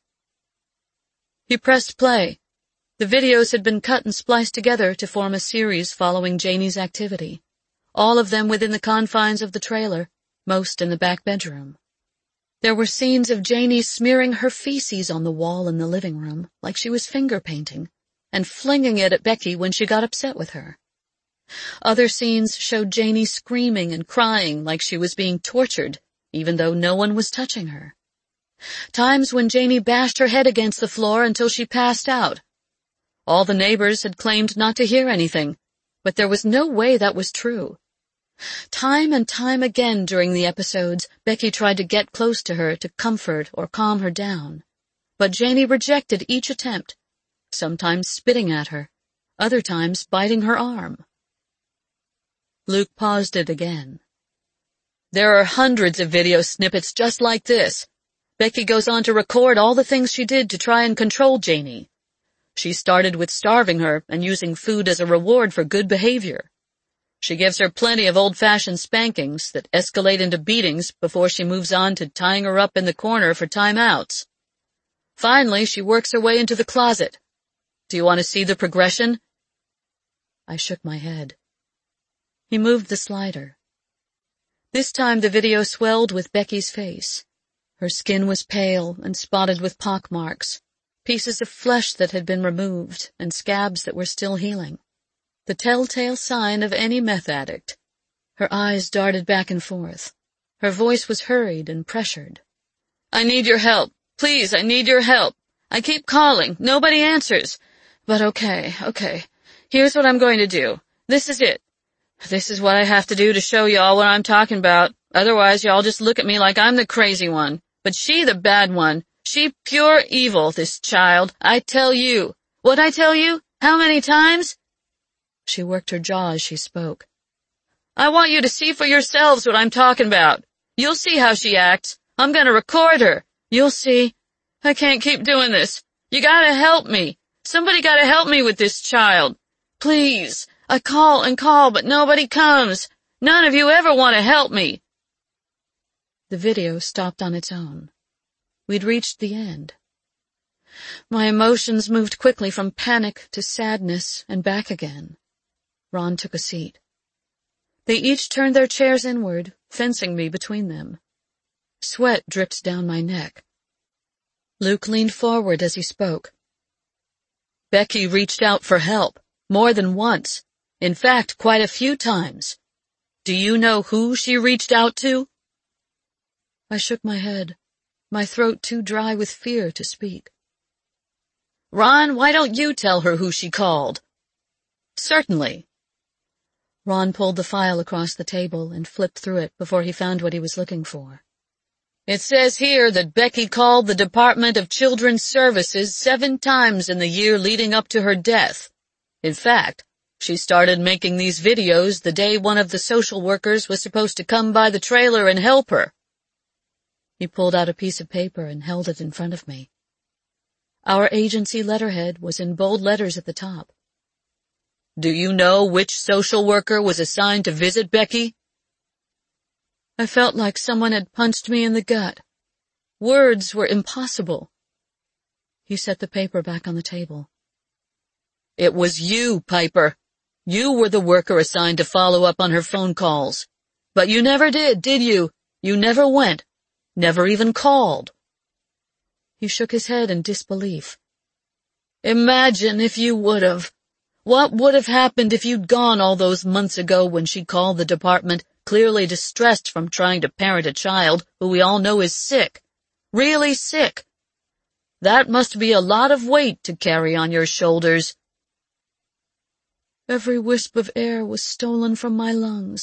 He pressed play. The videos had been cut and spliced together to form a series following Janie's activity, all of them within the confines of the trailer, most in the back bedroom. There were scenes of Janie smearing her feces on the wall in the living room like she was finger painting, and flinging it at Becky when she got upset with her. Other scenes showed Janie screaming and crying like she was being tortured, even though no one was touching her. Times when Janie bashed her head against the floor until she passed out. All the neighbors had claimed not to hear anything, but there was no way that was true. Time and time again during the episodes, Becky tried to get close to her to comfort or calm her down, but Janie rejected each attempt, sometimes spitting at her, other times biting her arm. Luke paused it again. There are hundreds of video snippets just like this. Becky goes on to record all the things she did to try and control Janie. She started with starving her and using food as a reward for good behavior. She gives her plenty of old-fashioned spankings that escalate into beatings before she moves on to tying her up in the corner for timeouts. Finally, she works her way into the closet. Do you want to see the progression? I shook my head. He moved the slider. This time the video swelled with Becky's face. Her skin was pale and spotted with pockmarks, pieces of flesh that had been removed and scabs that were still healing. The telltale sign of any meth addict. Her eyes darted back and forth. Her voice was hurried and pressured. I need your help. Please, I need your help. I keep calling. Nobody answers. But okay, okay. Here's what I'm going to do. This is it. This is what I have to do to show y'all what I'm talking about. Otherwise, y'all just look at me like I'm the crazy one. But she the bad one. She pure evil, this child. I tell you. What I tell you? How many times? She worked her jaw as she spoke. I want you to see for yourselves what I'm talking about. You'll see how she acts. I'm gonna record her. You'll see. I can't keep doing this. You gotta help me. Somebody gotta help me with this child. Please. I call and call, but nobody comes. None of you ever want to help me. The video stopped on its own. We'd reached the end. My emotions moved quickly from panic to sadness and back again. Ron took a seat. They each turned their chairs inward, fencing me between them. Sweat dripped down my neck. Luke leaned forward as he spoke. Becky reached out for help, more than once. In fact, quite a few times. Do you know who she reached out to? I shook my head, my throat too dry with fear to speak. Ron, why don't you tell her who she called? Certainly. Ron pulled the file across the table and flipped through it before he found what he was looking for. It says here that Becky called the Department of Children's Services seven times in the year leading up to her death. In fact, she started making these videos the day one of the social workers was supposed to come by the trailer and help her. He pulled out a piece of paper and held it in front of me. Our agency letterhead was in bold letters at the top. Do you know which social worker was assigned to visit Becky? I felt like someone had punched me in the gut. Words were impossible. He set the paper back on the table. It was you, Piper. You were the worker assigned to follow up on her phone calls. But you never did, did you? You never went. Never even called. He shook his head in disbelief. Imagine if you would've. What would have happened if you'd gone all those months ago when she called the department, clearly distressed from trying to parent a child who we all know is sick. Really sick. That must be a lot of weight to carry on your shoulders. Every wisp of air was stolen from my lungs.